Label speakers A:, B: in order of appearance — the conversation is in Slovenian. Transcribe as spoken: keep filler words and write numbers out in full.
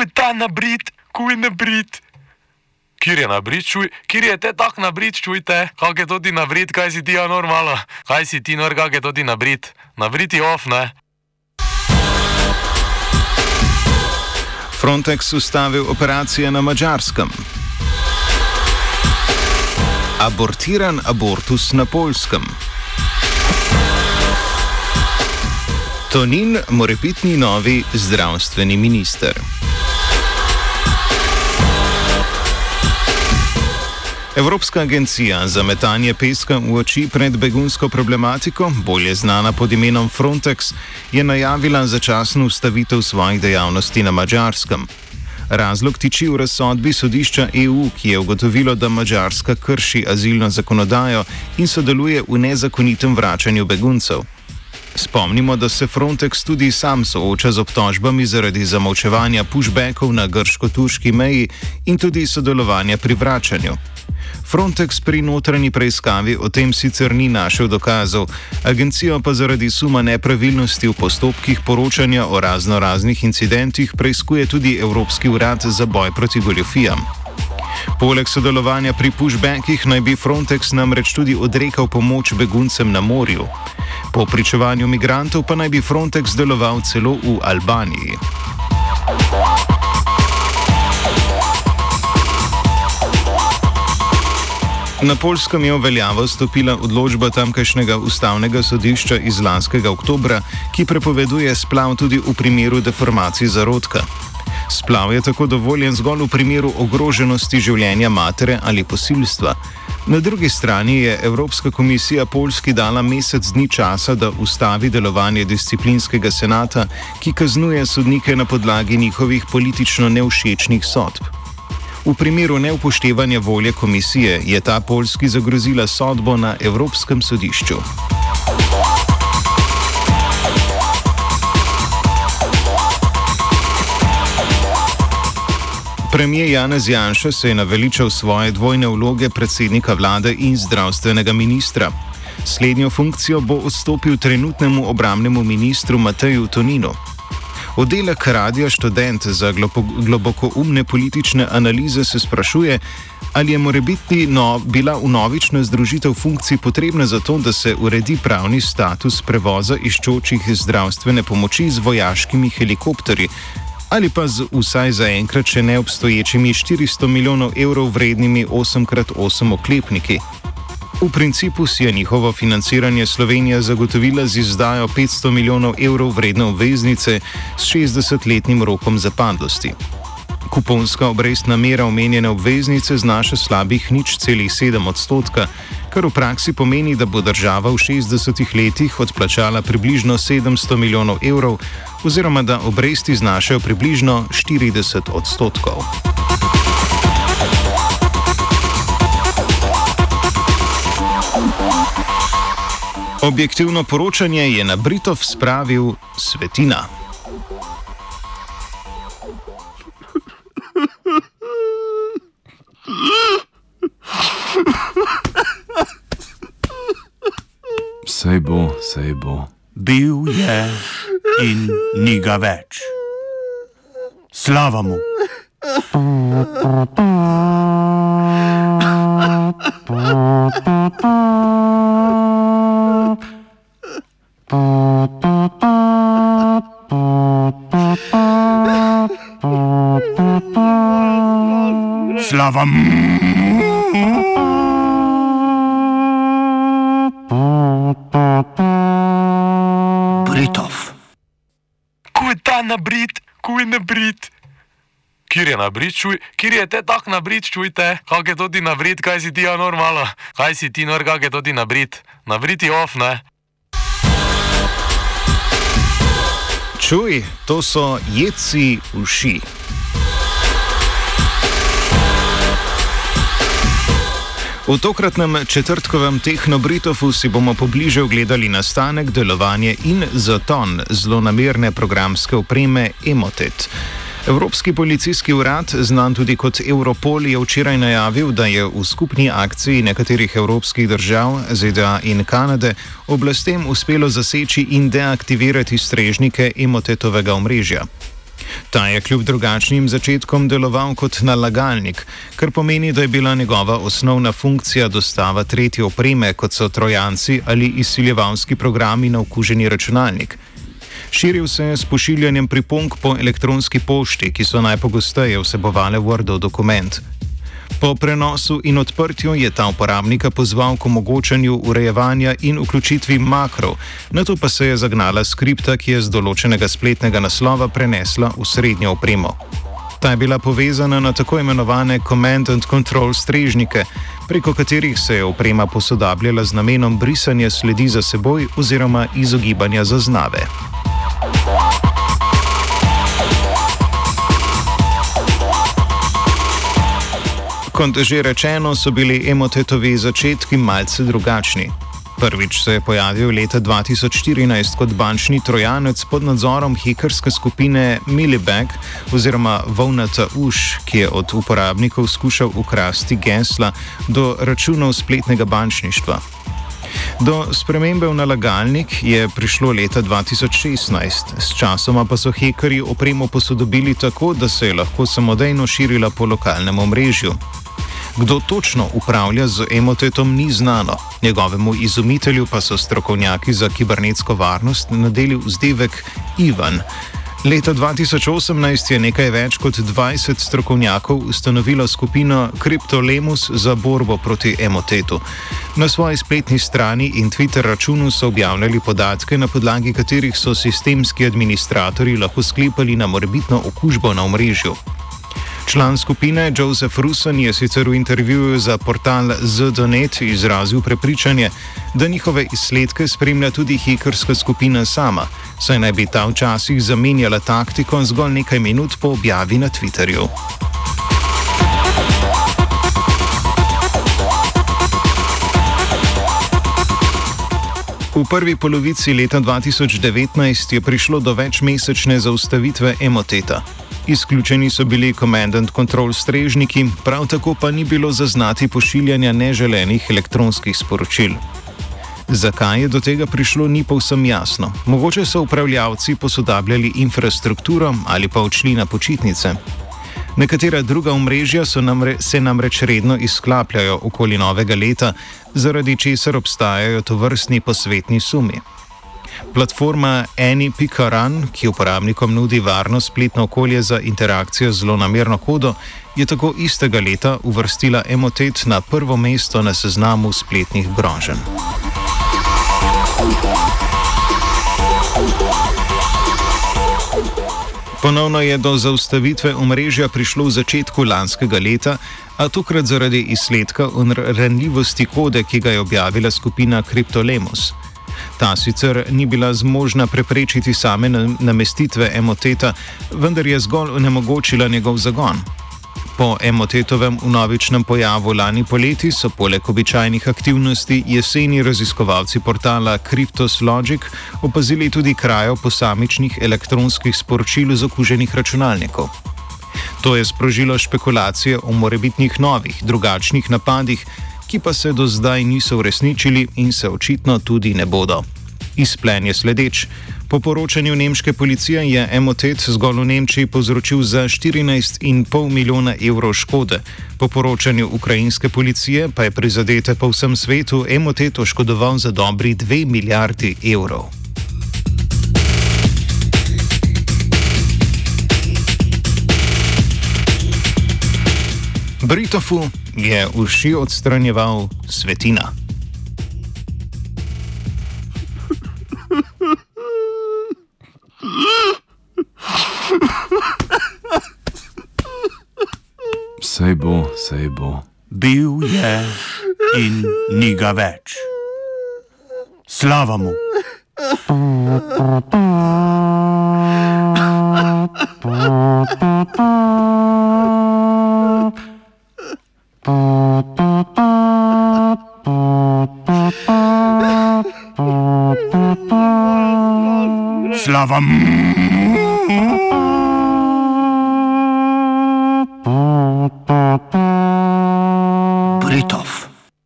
A: Kuj ta nabrit, kuj nabrit. Kjer je nabrit, čuj, kjer je te tak nabrit, čujte, kak je to ti nabrit, kaj si ti ja normalo, kaj si ti nor, kak je to ti nabrit, nabrit je off, ne?
B: Frontex ustavil operacije na Madžarskem. Abortiran abortus na Poljskem. Tonin, morebitni novi zdravstveni minister. Evropska agencija za metanje peska v oči pred begunsko problematiko, bolje znana pod imenom Frontex, je najavila začasno ustavitev svojih dejavnosti na Madžarskem. Razlog tiči v razsodbi sodišča E U, ki je ugotovilo, da Madžarska krši azilno zakonodajo in sodeluje v nezakonitem vračanju beguncev. Spomnimo, da se Frontex tudi sam sooča z obtožbami zaradi zamolčevanja pushbackov na grško-turški meji in tudi sodelovanja pri vračanju. Frontex pri notranji preiskavi o tem sicer ni našel dokazov, agencijo pa zaradi suma nepravilnosti v postopkih poročanja o razno raznih incidentih preiskuje tudi Evropski urad za boj proti goljufijam. Poleg sodelovanja pri pushbackih naj bi Frontex namreč tudi odrekal pomoč beguncem na morju. Po pričevanju migrantov pa naj bi Frontex deloval celo v Albaniji. Na Poljskem je v veljavo stopila odločba tamkajšnjega ustavnega sodišča iz lanskega oktobra, ki prepoveduje splav tudi v primeru deformacij zarodka. Splav je tako dovoljen zgolj v primeru ogroženosti življenja matere ali posilstva. Na drugi strani je Evropska komisija Poljski dala mesec dni časa, da ustavi delovanje disciplinskega senata, ki kaznuje sodnike na podlagi njihovih politično nevšečnih sodb. V primeru neupoštevanja volje komisije je ta Poljski zagrozila sodbo na Evropskem sodišču. Premijer Janez Janša se je naveličal svoje dvojne vloge predsednika vlade in zdravstvenega ministra. Slednjo funkcijo bo odstopil trenutnemu obrambnemu ministru Mateju Toninu. Oddelek Radia Študent za globokoumne politične analize se sprašuje, ali je morebitni no, bila vnovična združitev funkcij potrebna za to, da se uredi pravni status prevoza iščočih zdravstvene pomoči z vojaškimi helikopterji, ali pa z vsaj zaenkrat še neobstoječimi štiristo milijonov evrov vrednimi osem krat osem oklepniki. V principu si je njihovo financiranje Slovenija zagotovila z izdajo petsto milijonov evrov vredne obveznice s šestdesetletnim rokom zapadlosti. Kuponska obrestna mera omenjene obveznice znaša slabih nič celih sedem odstotka, kar v praksi pomeni, da bo država v šestdesetih letih odplačala približno sedemsto milijonov evrov oziroma da obresti znašajo približno štirideset odstotkov. Objektivno poročanje je na Britov spravil Svetina.
C: Sej bo, sej bo. Bil je in ni ga več. Slava mu! Slava mu! Britov.
A: Kuj ta nabrit, kuj nabrit. Kjer je nabrit, čuj, kjer je te tak nabrit, čujte, kak je to ti nabrit, kaj si ti ja normalo, kaj si ti nor, kak je to ti nabrit, nabrit je off, ne?
B: Čuj, to so jedci uši. V tokratnem četrtkovem Tehnobritofu si bomo pobliže ogledali nastanek, delovanje in zaton zlonamerne programske opreme Emotet. Evropski policijski urad, znan tudi kot Europol, je včeraj najavil, da je v skupni akciji nekaterih evropskih držav, Z D A in Kanade, oblastem uspelo zaseči in deaktivirati strežnike Emotetovega omrežja. Ta je kljub drugačnim začetkom deloval kot nalagalnik, kar pomeni, da je bila njegova osnovna funkcija dostava tretje opreme, kot so trojanci ali izsiljevalski programi na okuženi računalnik. Širil se je s pošiljanjem pripomb po elektronski pošti, ki so najpogosteje vsebovale Wordov dokument. Po prenosu in odprtju je ta uporabnika pozval k omogočanju urejevanja in vključitvi makrov, nato pa se je zagnala skripta, ki je z določenega spletnega naslova prenesla v srednjo opremo. Ta je bila povezana na tako imenovane command and control strežnike, preko katerih se je oprema posodabljala z namenom brisanja sledi za seboj oziroma izogibanja zaznave. Kot že rečeno, so bili Emotetovi začetki malce drugačni. Prvič se je pojavil leta dva tisoč štirinajst kot bančni trojanec pod nadzorom hekerske skupine Milibag oziroma Volnata uš, ki je od uporabnikov skušal ukrasti gesla do računov spletnega bančništva. Do spremembe v nalagalnik je prišlo leta dva tisoč šestnajst, s časoma pa so hekerji opremo posodobili tako, da se je lahko samodejno širila po lokalnem omrežju. Kdo točno upravlja z Emotetom, ni znano, njegovemu izumitelju pa so strokovnjaki za kibernetsko varnost nadeli vzdevek Ivan. Leta dva tisoč osemnajst je nekaj več kot dvajset strokovnjakov ustanovilo skupino CryptoLemus za borbo proti Emotetu. Na svoji spletni strani in Twitter računu so objavljali podatke, na podlagi katerih so sistemski administratorji lahko sklepali na morebitno okužbo na omrežju. Član skupine Joseph Rusan je sicer v intervjuju za portal Z D net izrazil prepričanje, da njihove izsledke spremlja tudi hekerska skupina sama, saj naj bi ta včasih zamenjala taktiko zgolj nekaj minut po objavi na Twitterju. V prvi polovici leta dva tisoč devetnajst je prišlo do večmesečne zaustavitve Emoteta. Izključeni so bili command and control strežniki, prav tako pa ni bilo zaznati pošiljanja neželenih elektronskih sporočil. Zakaj je do tega prišlo, ni povsem jasno. Mogoče so upravljavci posodabljali infrastrukturo ali pa odšli na počitnice. Nekatera druga omrežja so namre, se namreč redno izklapljajo okoli novega leta, zaradi česar obstajajo tovrstni posvetni sumi. Platforma Any pika run, ki uporabnikom nudi varno spletno okolje za interakcijo z zlonamerno kodo, je tako istega leta uvrstila Emotet na prvo mesto na seznamu spletnih groženj. Ponovno je do zaustavitve omrežja prišlo v začetku lanskega leta, a tokrat zaradi izsledka o ranljivosti kode, ki ga je objavila skupina CryptoLemus. Ta sicer ni bila zmožna preprečiti same namestitve Emoteta, vendar je zgolj onemogočila njegov zagon. Po Emotetovem vnovičnem pojavu lani poleti so poleg običajnih aktivnosti jeseni raziskovalci portala CryptosLogic opazili tudi krajo posamičnih elektronskih sporočil z okuženih računalnikov. To je sprožilo špekulacije o morebitnih novih, drugačnih napadih, ki pa se do zdaj niso uresničili in se očitno tudi ne bodo. Izplen je sledeč. Po poročanju nemške policije je Emotet zgolj v Nemčiji povzročil za štirinajst in pol milijona evrov škode. Po poročanju ukrajinske policije pa je prizadete po vsem svetu Emotet oškodoval za dobri dve milijardi evrov. Britofu je uši odstranjeval Svetina.
C: Sej bo, sej bo. Bil je in ni ga več. Slava mu. Slava mu.